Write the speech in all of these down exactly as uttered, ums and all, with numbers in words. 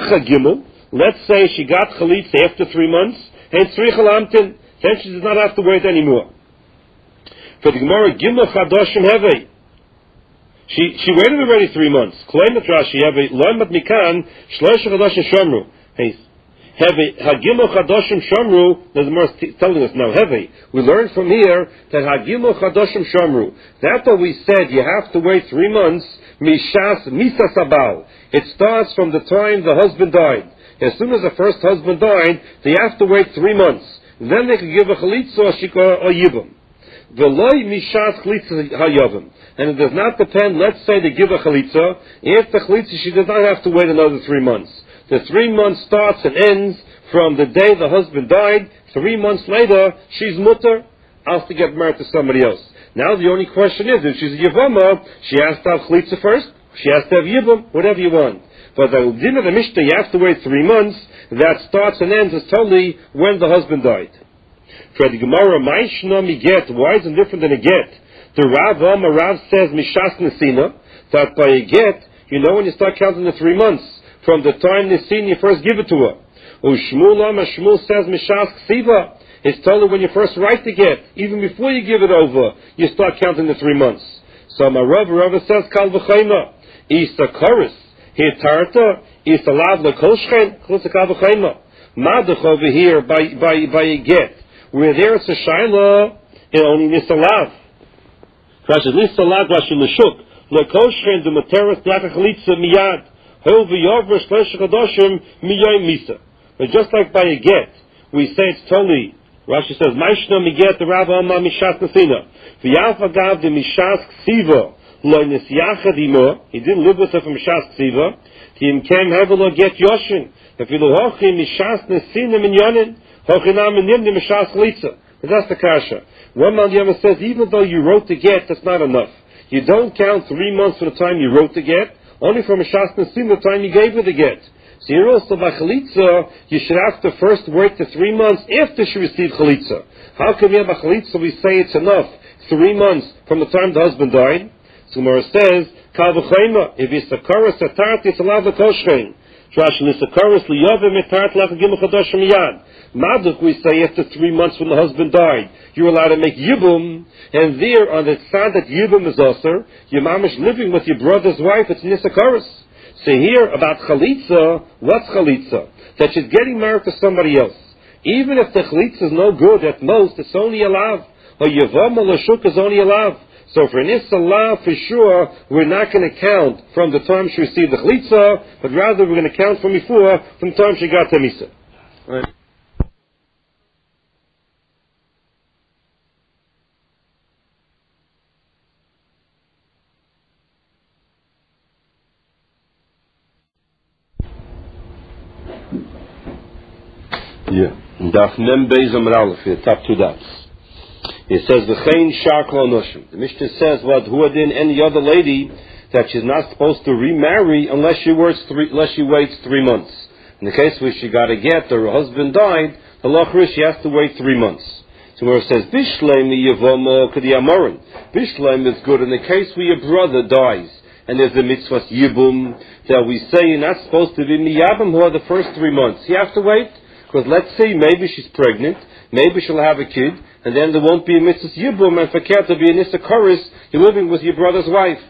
Lacha Gimel, let's say she got chalitza after three months, and tzricha lamtin, then she does not have to wait anymore. For the Gemara, Gimel Chadoshim Hevei. She she waited already three months. Klaimat Rashi Hevei Loimat Mikan Shlosh Chadoshim Shomru. Hey, Hevei Hagimel Chadoshim Shomru. The Gemara is telling us now. Hevei. We learned from here that Hagimel Chadoshim Shomru. That's what we said. You have to wait three months. Mishas Misa Sabal. It starts from the time the husband died. As soon as the first husband died, they have to wait three months. Then they can give a chalitza or shikah or yibum. V'loi mishas chalitza hayavim. And it does not depend, let's say they give a chalitza. If the chalitza, she does not have to wait another three months. The three months starts and ends from the day the husband died. Three months later, she's mutter, has to get married to somebody else. Now the only question is, if she's a yivama, she has to have chalitza first, she has to have yibum, whatever you want. But the din of the Mishnah, you have to wait three months. That starts and ends is totally when the husband died. For the Gemara, Ma'ishna mi get. Why is it different than a get? The Rav, Amar Rav says Mishas Nesina, that by a get, you know when you start counting the three months from the time Nesina you first give it to her. Ushmul Amar Shmuel says Mishas Ksiva. It's totally when you first write the get, even before you give it over, you start counting the three months. So my Rav, Rav says Kal V'Chayma Isa Chorus. Here Tarta is allowed the Kolshchen, Klutzakavachema. Madach over here by by by a get. Where there it's a Shaila, it only Nisalav. Rashi Nisalav, Rashi Lashuk. Le Kolshchen, the Materas, Lakachalitza, Miyad. Hol V'Yovra, Shlesh Chadoshim, Miyay Misa. But just like by a get, we say it's totally, Rashi says, Maishna Miget, the Rav Amma Mishas Nasina. V'Yaf Agav, the Mishas Ksiva. He didn't live with her from Mishas Ksiva. He came Hevelo get Yoshin. If you look Mishas Nesina Minyanin, Hochinam Minim Mishas Chalitza. But that's the kasha. One man the other says, even though you wrote the get, that's not enough. You don't count three months from the time you wrote the get, only from Mishas Nesina the time you gave her the get. So here also by Chalitza, you should have to first wait the three months after she received Chalitza. How can we have a Chalitza? We say it's enough. Three months from the time the husband died. So Gemara says, Kal v'chayma, if it's a chorus atart, it's allowed the koshchein. Trash is a chorus liyavim atart lachagim chadosh miyad. Maduk, we say after three months when the husband died, you're allowed to make yibum, and there on the side that yibum is also, your mamish living with your brother's wife, it's nisa chorus. So here about chalitza, what's chalitza? That she's getting married to somebody else. Even if the chalitza is no good, at most it's only a lav, or yavam or lashuk is only a lav. So for an Issa for sure, we're not going to count from the time she received the Chalitza, but rather we're going to count from before, from the time she got the Misa. Right. Yeah. Daf Mem Beis Amar Aleph, the top two dots. It says v'chein shar kol noshim. The Mishnah says what huadin any other lady that she's not supposed to remarry unless she works three, unless she waits three months. In the case where she got a get or her husband died, the lachri she has to wait three months. So where it says bishleim yavomo k'di amorin. Bishleim is good in the case where your brother dies and there's a mitzvah yibum that we say you're not supposed to be miyabim who are the first three months. You have to wait because let's say maybe she's pregnant, maybe she'll have a kid. And then there won't be a mitzvah yibum, and for ket to be a nisa chorus, you're living with your brother's wife.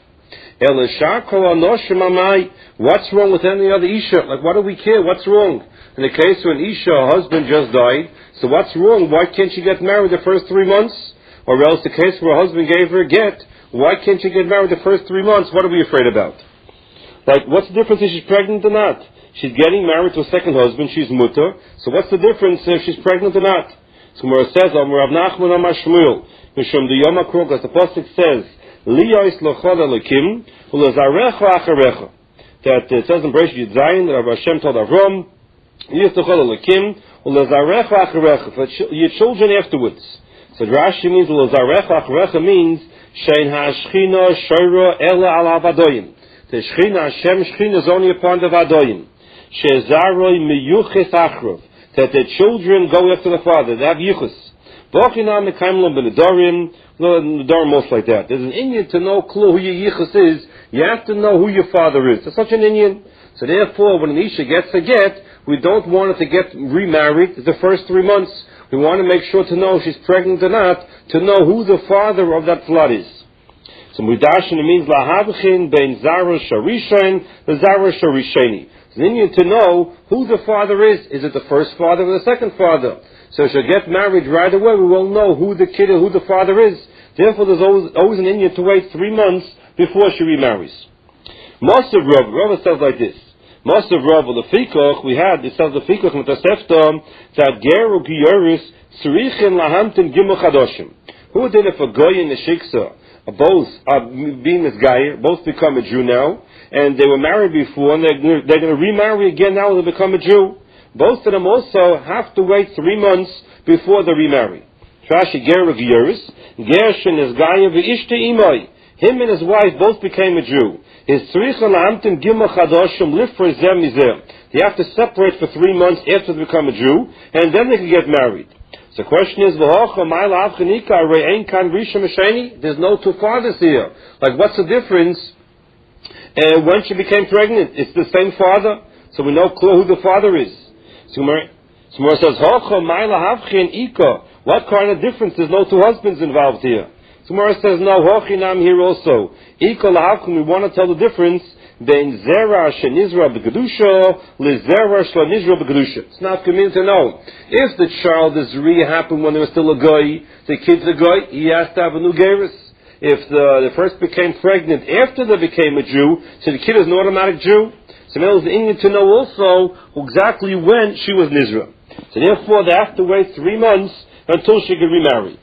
What's wrong with any other isha? Like, what do we care? What's wrong? In the case when isha, her husband just died, so what's wrong? Why can't she get married the first three months? Or else the case where her husband gave her a get, why can't she get married the first three months? What are we afraid about? Like, what's the difference if she's pregnant or not? She's getting married to a second husband, she's mutter, so what's the difference if she's pregnant or not? So where it says, Rav Nachman Amar Shmuel, Mishum the Yom HaKrug, as the pasuk says, Liyos lochol elakim, ulezarecha acharecha. That it says in Bereshit Zayin, Rav Hashem told Avram, Liyos lochol elakim, ulezarecha acharecha, for your children afterwards. So Rashi means, ulezarecha acharecha means, Shein ha'ashchina shoyra ela ala avadoyim. The Shechina, Hashem Shechina is only upon the Vadoyim. She'ezaroi miyuches achrov. That the children go after the father. They have yichus. B'ochinam mekaimlam b'nedarim. No, nedarim most like that. There's an Indian to know clue who your yichus is. You have to know who your father is. There's such an Indian. So therefore, when an Isha gets a get, we don't want her to get remarried the first three months. We want to make sure to know if she's pregnant or not, to know who the father of that flood is. So Mudashin means lahavchin bein zara sharishain the zara sharisheni. It's an Indian to know who the father is. Is it the first father or the second father? So she'll get married right away. We will know who the kid or who the father is. Therefore, there's always, always an Indian to wait three months before she remarries. Most of Rav, Rav says like this. Most of Rav, the Fikoch, we had, it says the Fikoch in the Tosefta, that Geru Giyoris, Surichin Lahamtin Gimel Chadoshim. Who did it for Goy and the Shiksa? Both are being this guy, both become a Jew now, and they were married before, and they're, they're going to remarry again now when they become a Jew. Both of them also have to wait three months before they remarry. Trashi Geru Giyoris, Gershon is Gaya V'ishta Imai. Him and his wife both became a Jew. His Tzricha La'amtim Gimel Chadoshim Lifra Zeh Mizeh. They have to separate for three months after they become a Jew, and then they can get married. So the question is, there's no two fathers here. Like, what's the difference uh, when she became pregnant? It's the same father, so we know clear who the father is. So Gemara says, what kind of difference? There's no two husbands involved here. So Gemara says, no, hochinam here also. We want to tell the difference between zera shenizra b'kedusha lezera shlanizra b'kedusha. It's not convenient to know. If the child is really happened when they were still a guy, the kid's a guy, he has to have a new geirus. If the, the first became pregnant after they became a Jew, so the kid is an automatic Jew. So now it's needed to know also exactly when she was Nizra. So therefore they have to wait three months until she can remarry.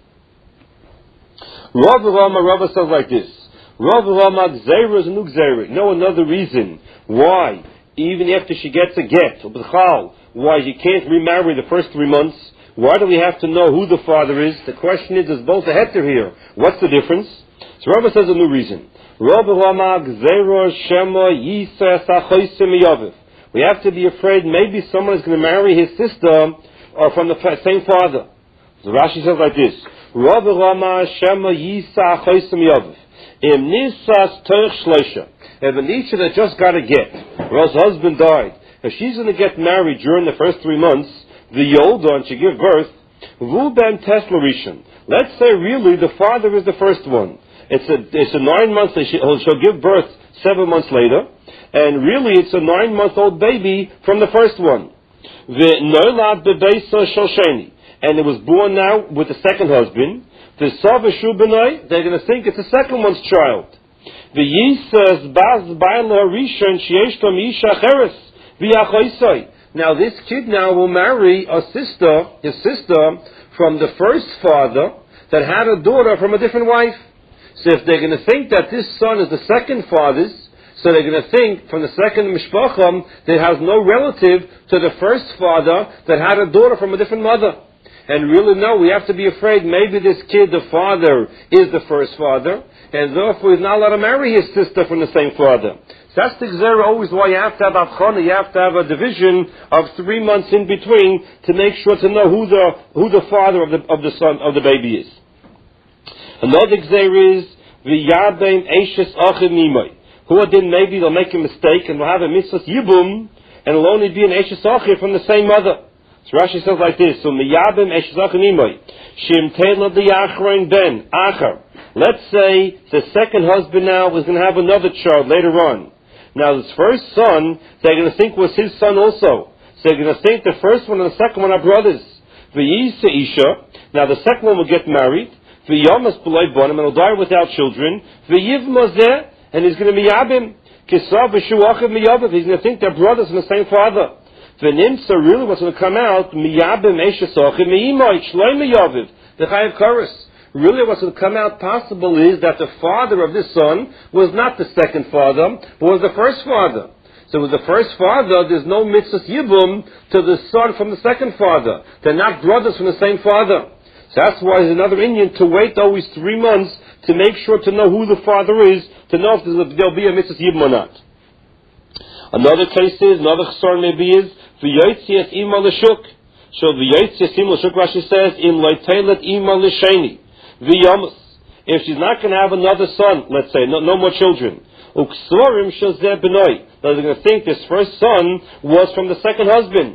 Rav Rama Rava says like this. Rav Rama Gzeira is a new Gzeira. No another reason why, even after she gets a get, or b'chal, why she can't remarry the first three months. Why do we have to know who the father is? The question is, there's both a heter here. What's the difference? So Rava says a new reason. Rav Rama Gzeira Shema Yisa Sachoysim Yaviv. We have to be afraid maybe someone is going to marry his sister or from the same father. So Rashi says like this. Rav Rama Shema Yisa Choysim Yaviv. Im Nisas Toich Shleisha. If an Isha that just got a get, or else husband died, if she's going to get married during the first three months, the Yolda, and she give birth, Vu Ben Tesla Rishon. Let's say really the father is the first one. It's a it's a nine months. She'll, she'll give birth seven months later, and really it's a nine month old baby from the first one. The Noilad Bebeisa Shosheni, and it was born now with the second husband. The Savashu Benai, they're going to think it's the second one's child. The Yisas Baz Baila Rishon Shieshtam Isha Cheres V'Achoisai. Now this kid now will marry a sister, his sister, from the first father that had a daughter from a different wife. So if they're going to think that this son is the second father's, so they're going to think from the second mishpacham that has no relative to the first father that had a daughter from a different mother. And really, no, we have to be afraid maybe this kid, the father, is the first father, and therefore he's not allowed to marry his sister from the same father. So that's the gzera always why you have to have avchana, you have to have a division of three months in between to make sure to know who the who the father of the of the son of the baby is. Another gzera is v'yabein eishes achim nimai. Who then maybe they'll make a mistake and will have a mitzvah yibum, and it'll only be an eishes achim from the same mother. So Rashi says like this: so miyabim eishes achim nimai shim teila diachrein ben achar. Let's say the second husband now is going to have another child later on. Now, this first son, they're going to think was his son also. So they're going to think the first one and the second one are brothers. V'yisa Isha. Now, the second one will get married. V'yamas b'loi bonim, and he'll die without children. V'yiv mazeh, and he's going to be yabim. Kisav v'shuachiv miyaviv. He's going to think they're brothers from the same father. V'nimsa, really what's going to come out, miyabim eshasochiv mi'imoy, shloi miyaviv. The chayav chorus. Really what's going to come out possible is that the father of this son was not the second father, but was the first father. So with the first father, there's no mitzvah yibum to the son from the second father. They're not brothers from the same father. So that's why there's another Indian to wait always three months to make sure to know who the father is, to know if there'll be a mitzvah yibum or not. Another case is, another chsar maybe is, v'yotzias ima l'shuk. So v'yotzias ima l'shuk, Rashi says, in loitelet ima l'sheni. V'yamus. If she's not going to have another son, let's say, no, no more children, Uksorim shazeh benoi. They're going to think this first son was from the second husband.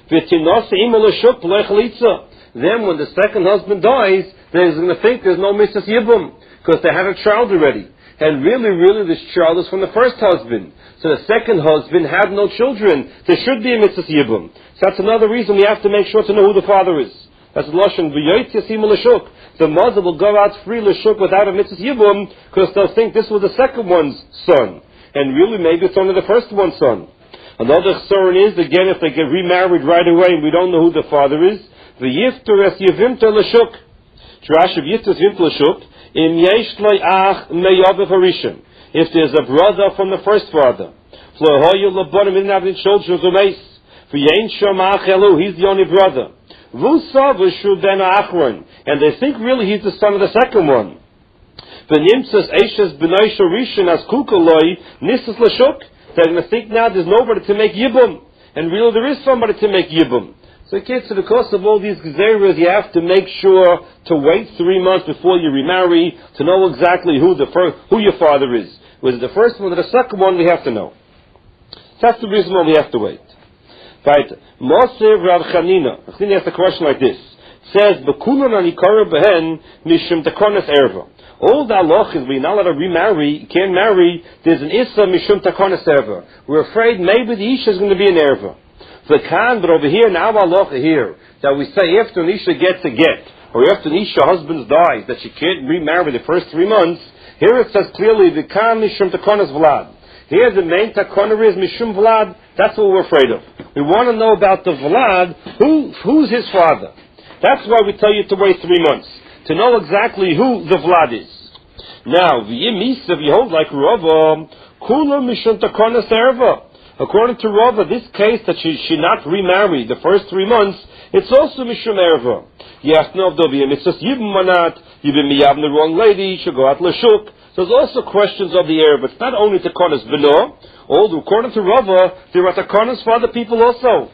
Then when the second husband dies, they're going to think there's no mitzvah yibum, because they had a child already. And really, really, this child is from the first husband. So the second husband had no children. There should be a mitzvah yibum. So that's another reason we have to make sure to know who the father is. That's Lashon v'yoyt yasim l'shuk. The mother will go out free l'shuk without a mitzvah yibum, because they'll think this was the second one's son. And really, maybe it's only the first one's son. Another chsaron is, again, if they get remarried right away and we don't know who the father is, v'yifter es yivimta l'shuk. Rashi v'yifter es yivimta l'shuk, im yesh loy ach me'yav harishon. If there's a brother from the first father, flohoyu l'bonim, he didn't have any children, zumeis. V'yein shom ach elu, he's the only brother. V'usav v'shu ben achron. And they think really he's the son of the second one. V'nimtzas eishes b'nai shorishon as kukaloi nisas l'shuk. They're going to think now there's nobody to make yibum. And really there is somebody to make yibum. So kids, so because of all these gezeras, you have to make sure to wait three months before you remarry to know exactly who the first, who your father is. Was it the first one or the second one? We have to know. That's the reason why we have to wait. Right. Mosev Rav Chanina. Chanina asks a question like this. It says, "Bekulan anikara behen mishum takonas erva." All the halachas, we're not allowed to remarry, you can't marry, there's an issa mishum takonas erva. We're afraid maybe the isha is going to be an erva. The kan, but over here, now halacha here, that we say after an isha gets a get, or after an isha husband dies, that she can't remarry the first three months, here it says clearly, the kan mishum takonas vlad. Here the main takona is mishum vlad, that's what we're afraid of. We want to know about the vlad, who, who's his father. That's why we tell you to wait three months. To know exactly who the Vlad is. Now, v'yimisa, if you hold like Rava, kula mishum takona serva. According to Rava, this case that she she not remarried the first three months, it's also mishum erva. You have to know if there'll be a mitzvah yibum or not. You've been miyavim the wrong lady. She'll go out l'shuk. So there's also questions of the erva. It's not only takonas b'no. Although according to Rava, there are takonas for other people also.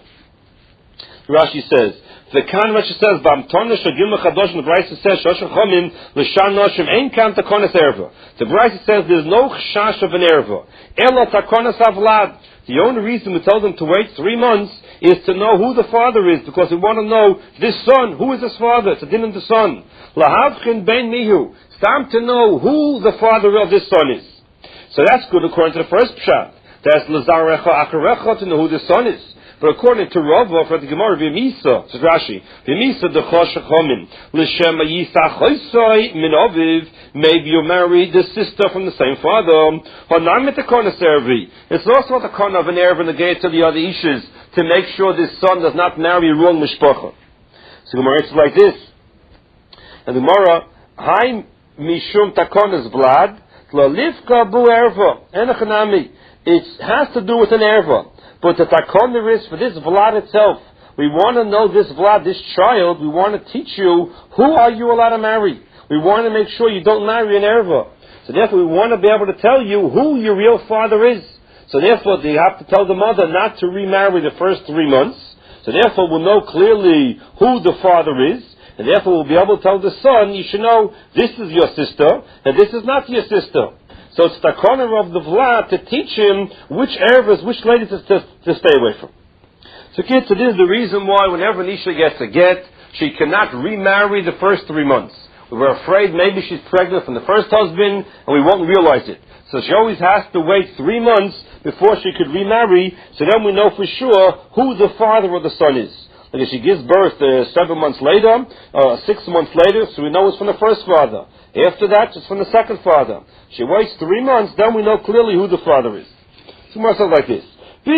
Rashi says. The kan Rashi says, "B'amtona shagil mechadosh." The Brisa says, "Shoshen chomin l'shan noshim ein kan takonas erva." The Brisa says there's no chash of an erva. Ela takonas avlad. The only reason we tell them to wait three months is to know who the father is, because we want to know this son. Who is his father? It's a din of the son. Lahavchin ben mihu. It's time to know who the father of this son is. So that's good according to the first pshat. That's lazarecha akarecha, to know who the son is. But according to Rava, for the Gemara, v'misa, says Rashi, v'misa dechosh chomin, l'shem yisach choisoi min aviv, maybe you marry the sister from the same father, hanam et takonas ervi. It's also a takon of an erv in the gate to the other issues, to make sure this son does not marry a wrong mishpacha. So Gemara answers like this, and the Gemara, hai mishum takonas vlad, l'lifka bu erva, enachanami. It has to do with an erva. But the takoner is for this Vlad itself. We want to know this Vlad, this child. We want to teach you who are you allowed to marry. We want to make sure you don't marry an erva. So therefore, we want to be able to tell you who your real father is. So therefore, you have to tell the mother not to remarry the first three months. So therefore, we'll know clearly who the father is. And therefore, we'll be able to tell the son, you should know this is your sister and this is not your sister. So it's the corner of the Vlad to teach him which ervas, which ladies to, to, to stay away from. So kids, so this is the reason why whenever Nisha gets a get, she cannot remarry the first three months. We were afraid maybe she's pregnant from the first husband and we won't realize it. So she always has to wait three months before she could remarry, so then we know for sure who the father of the son is. Like if she gives birth uh, seven months later, uh, six months later, so we know it's from the first father. After that, it's from the second father. She waits three months, then we know clearly who the father is. So it says like this.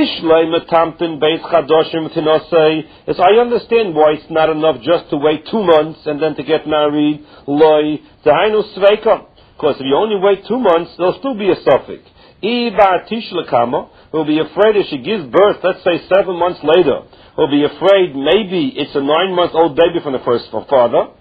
As I understand why it's not enough just to wait two months and then to get married. Because if you only wait two months, there'll still be a suffix. We'll be afraid if she gives birth, let's say seven months later, we'll be afraid maybe it's a nine-month-old baby from the first father.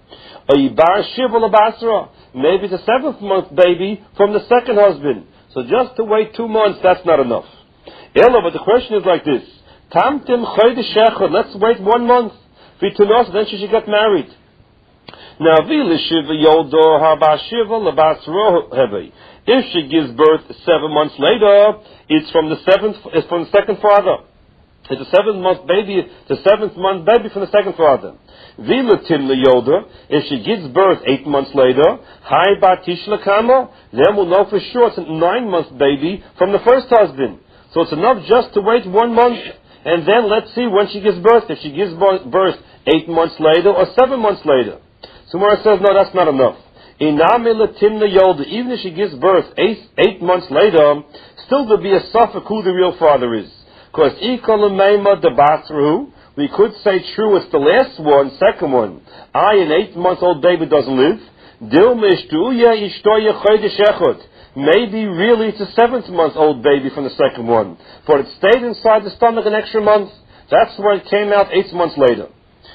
Maybe it's a seventh month baby from the second husband. So just to wait two months, that's not enough. Ella, but the question is like this. Tamtim chodesh echad, let's wait one month. V'tunos, then she should get married. Now, v'lishiv yoldo harbashiva lebasro hevi. If she gives birth seven months later, it's from the seventh, it's from the second father. It's a seventh month baby, the seventh month baby from the second father. Vilatim Yoda, if she gives birth eight months later, Hai Batish Lakama, then we'll know for sure it's a nine month baby from the first husband. So it's enough just to wait one month, and then let's see when she gives birth, if she gives birth eight months later or seven months later. So Mara says, no, that's not enough. Yoda, even if she gives birth eight, eight months later, still there'll be a suffix who the real father is. Because we could say true, it's the last one, second one. I, an eight-month-old baby doesn't live. Maybe really it's a seventh-month-old baby from the second one. But it stayed inside the stomach an extra month. That's why it came out eight months later.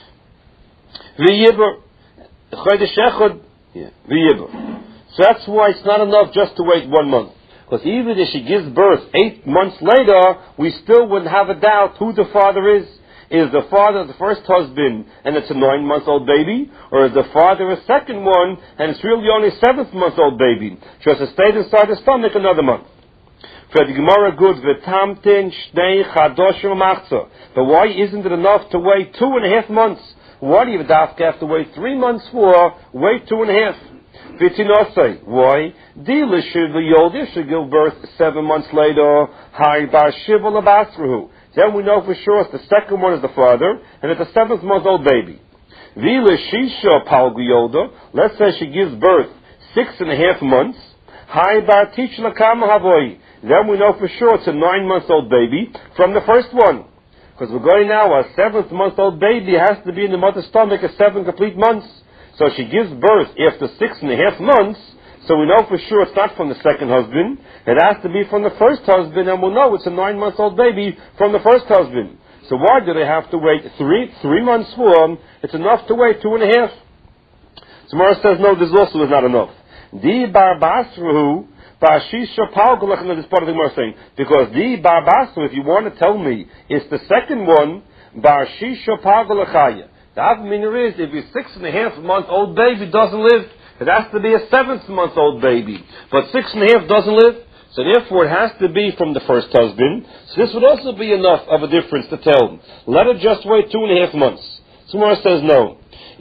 So that's why it's not enough just to wait one month. Because even if she gives birth eight months later, we still wouldn't have a doubt who the father is. Is the father the first husband and it's a nine-month-old baby? Or is the father a second one and it's really only a seventh-month-old baby? Just has stayed inside the stomach another month. For the Gemara good, v'tamtin shnei chadoshim machzor. But why isn't it enough to wait two and a half months? Why do you have to wait three months for? Wait two and a half. V'tinosei. Why? Dila should the Yolda should give birth seven months later. Hai bar shiva labasruhu. Then we know for sure it's the second one is the father, and it's a seventh month old baby. Vila shisha palgu Yolda. Let's say she gives birth six and a half months. Hai bar tich lakam havoi. Then we know for sure it's a nine month old baby from the first one. Because we're going now, a seventh month old baby has to be in the mother's stomach at seven complete months. So she gives birth after six and a half months, so we know for sure it's not from the second husband. It has to be from the first husband, and we'll know it's a nine-month-old baby from the first husband. So why do they have to wait three three months for? It's enough to wait two and a half. So Mara says, no, this also is not enough. Di barbasruhu ba'shisha palgalach. This part of the Gemara saying, because di barbasru, if you want to tell me, it's the second one, ba'shisha palgalachaya. The Avminer is, if your six and a half month old baby doesn't live, it has to be a seventh month old baby. But six and a half doesn't live, so therefore it has to be from the first husband. So this would also be enough of a difference to tell them. Let her just wait two and a half months. Sumar says no.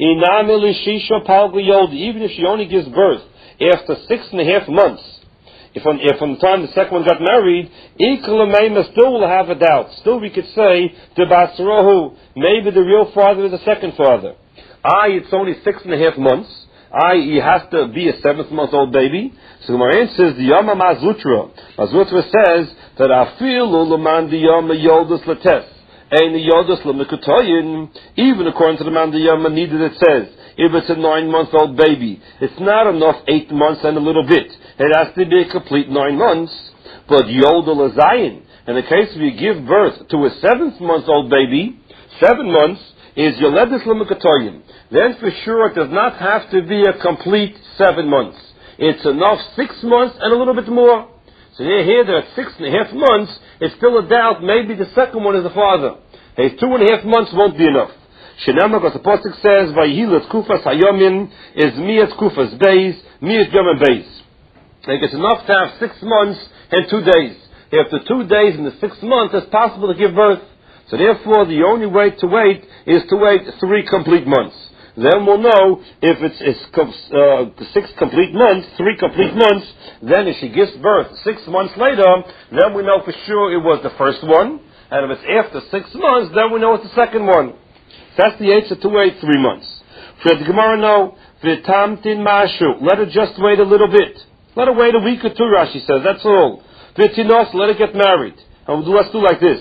Even if she only gives birth after six and a half months, if from, if from the time the second one got married, still will have a doubt. Still we could say, maybe the real father is the second father. I, it's only six and a half months. I, he has to be a seventh month old baby. So the Gemara says, the Yama Mazutra. Mazutra says that afilu l'man the Yama yoldus lates. And the yoldus l'mikutoyin, even according to the man the Yama, neither it says, if it's a nine month old baby, it's not enough eight months and a little bit. It has to be a complete nine months. But yoldul azayin, in the case of you give birth to a seventh month old baby, seven months, is yoledus l'mikutoyin. Then for sure it does not have to be a complete seven months. It's enough six months and a little bit more. So here, here there are six and a half months, it's still a doubt, maybe the second one is the father. Hey, two and a half months won't be enough. Shenama, because the Pasuk says, Vayihilat kufas hayomin is miyat kufas beis, miyat yom beis. Like it's enough to have six months and two days. After two days in the sixth month, it's possible to give birth. So therefore, the only way to wait is to wait three complete months. Then we'll know if it's, it's uh, six complete months, three complete months. Then if she gives birth six months later, then we know for sure it was the first one. And if it's after six months, then we know it's the second one. So that's the answer to wait three months. For the Gemara, no. V'tamtin mashu. Let her just wait a little bit. Let her wait a week or two, Rashi says. That's all. V'tinos, let her get married. And we'll, let's do like this.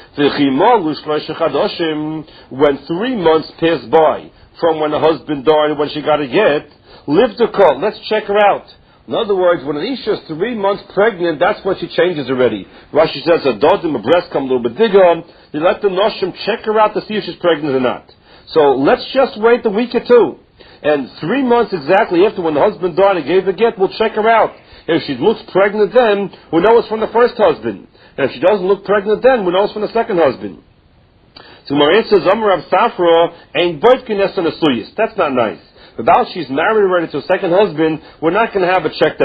When three months pass by, from when the husband died and when she got a get, live the call. Let's check her out. In other words, when an Isha is three months pregnant, that's when she changes already. Rashi says a dodim, a breast come a little bit bigger. You let the noshim check her out to see if she's pregnant or not. So let's just wait a week or two. And three months exactly after when the husband died and gave the get, we'll check her out. If she looks pregnant then, we know it's from the first husband. And if she doesn't look pregnant then, we know it's from the second husband. So Maria says, Amar Rav Safra, ain't boitkin on a suyis. That's not nice. About she's married already to a second husband, we're not going to have it checked out.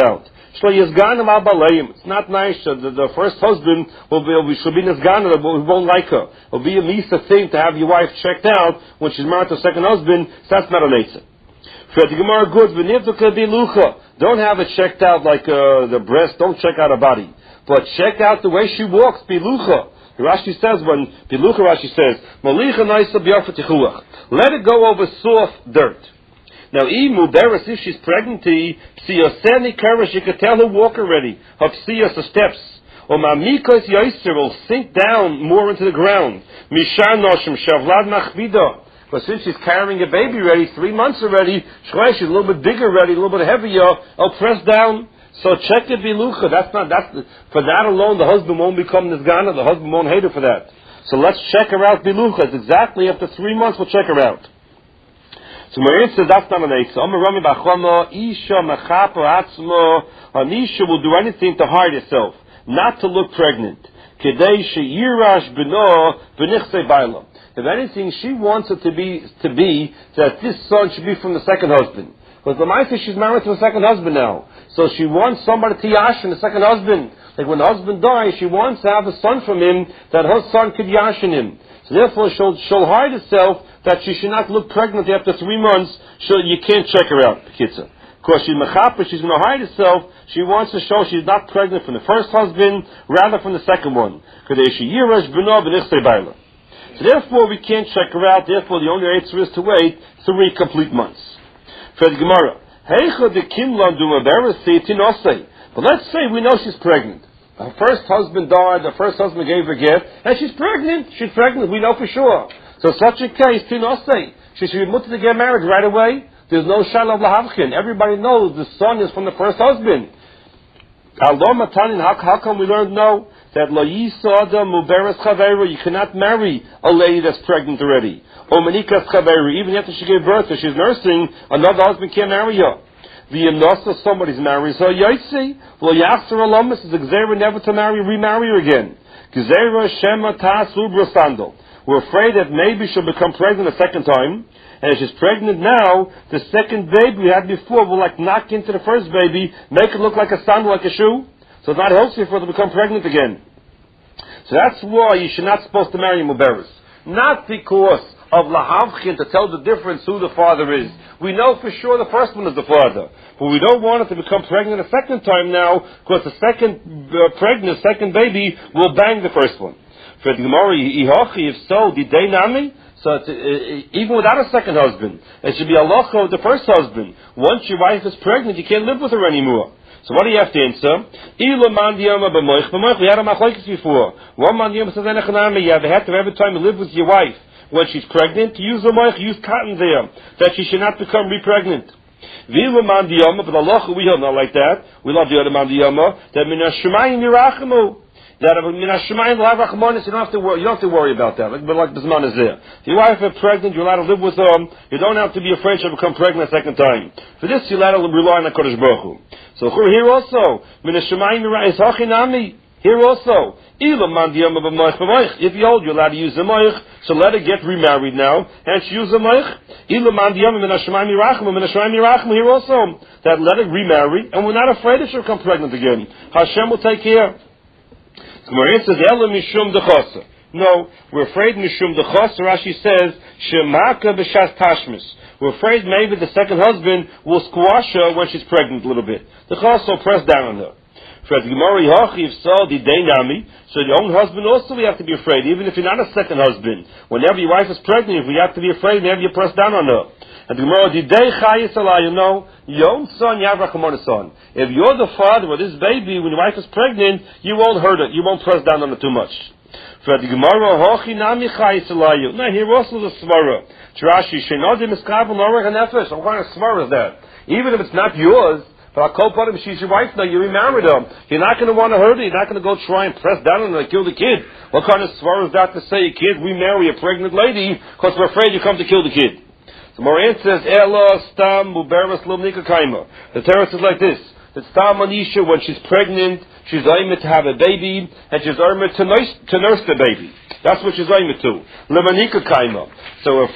It's not nice. The, the first husband will be, will be should be Nizgana, but we won't like her. It will be a Misa thing to have your wife checked out when she's married to a second husband. So that's not a Neitza. For the Gemara goods, don't have it checked out like uh, the breast. Don't check out her body, but check out the way she walks. Bilucha. Rashi says when Bilucha, Rashi says, Malicha Naisa B'Yafat Tichuach. Let it go over soft dirt. Now, Imu Beres, if she's pregnant, Psiyoseni Kara, she could tell her walk already. Her Psiyos, the steps. Or Mamikos Yaiser will sink down more into the ground. Mishar Noshim Shavlad Machbida. But since she's carrying a baby already, three months already, she's a little bit bigger already, a little bit heavier, I'll press down. So check it bilucha. That's not, that's, for that alone, the husband won't become Nizgana, the husband won't hate her for that. So let's check her out bilucha. It's exactly after three months we'll check her out. So Marin says that's not an eight. So Rami Bachama, Isha Machapa Atzma, an Isha will do anything to hide herself, not to look pregnant. Kedei She'irash B'no B'nichse Bailam. If anything, she wants it to be, to be, that this son should be from the second husband. Because the Maisa, she's married to a second husband now. So she wants somebody to yashin the second husband. Like when the husband dies, she wants to have a son from him, that her son could yashin him. So therefore, she'll, she'll hide herself, that she should not look pregnant after three months, so you can't check her out, Kitza. Of course, she's mechapa, she's going to hide herself, she wants to show she's not pregnant from the first husband, rather from the second one. So therefore, we can't check her out. Therefore, the only answer is to wait three complete months. For the Gemara, but let's say we know she's pregnant. Her first husband died. The first husband gave her a gift, and she's pregnant. She's pregnant. We know for sure. So, such a case, tinosei, she should be mutter to get married right away. There's no shalom lahavkin. Everybody knows the son is from the first husband. How, how come we learn no? That lo yisa adam muberes chaveru, you cannot marry a lady that's pregnant already. Or manikas chaveru, even after she gave birth, if she's nursing, another husband can't marry her. V'yemnosa, somebody's married her. Yaitzi, lo yachzer alamas, is a gzera never to marry, remarry her again. Gzera shema tas ubra sandal. We're afraid that maybe she'll become pregnant a second time, and if she's pregnant now, the second baby we had before will like knock into the first baby, make it look like a sandal, like a shoe. So it's not healthy for her to become pregnant again. So that's why you should not supposed to marry Muberis. Not because of lahavchin, to tell the difference who the father is. We know for sure the first one is the father. But we don't want her to become pregnant a second time now, because the second uh, pregnant, second baby will bang the first one. For the Gemara, if so, did they nami? So it's, uh, even without a second husband, it should be a locha of the first husband. Once your wife is pregnant, you can't live with her anymore. So what do you have to answer? We had a machlokes before. One man yom says, you have to every time you live with your wife, when she's pregnant, to use a moich, use cotton there, that she should not become repregnant. But the locha, we don't know like that. We love the other man diyama, that mina shemayim yirachamu. That mina shemayim will have rachmanis, you don't have to worry, you don't have to worry about that. Like, but like Bisman is there. If your wife is pregnant, you're allowed to live with her. You don't have to be afraid she'll become pregnant a second time. For this, you're allowed to rely on the Kodesh Baruch Hu. So here also, mina shemayim is hachinami. Here also, if you hold, you're allowed to use the moich, so let her get remarried now, and she use the moich. Here also, that let her remarry, and we're not afraid that she'll become pregnant again. Hashem will take care. Gemara says, no, we're afraid mishum dechasa. Rashi says, shemaka b'shas tashmis. We're afraid maybe the second husband will squash her when she's pregnant a little bit. The chas will press down on her. So the own husband also we have to be afraid, even if you're not a second husband. Whenever your wife is pregnant, we have to be afraid, maybe you press down on her. And the Gemara, you know, your own son, you have Rachmana son. If you're the father of this baby, when your wife is pregnant, you won't hurt it, you won't press down on it too much. For the Gemara, no, here also the Svara. Rashi, Shenodim is Kabul Norach and Nefesh. What kind of Svara is that? Even if it's not yours, but she's your wife now, you remarried her. You're not going to want to hurt her. You're not going to go try and press down on her and kill the kid. What kind of svar is that to say, kid, we marry a pregnant lady because we're afraid you come to kill the kid? So Moran says, Ela stam muberes lumnika kaima. The terrorist is like this. It's stam anisha, when she's pregnant, she's aimed to have a baby, and she's aimed to nurse, to nurse the baby. That's what she's aimed to. Lemanika kaima. So we're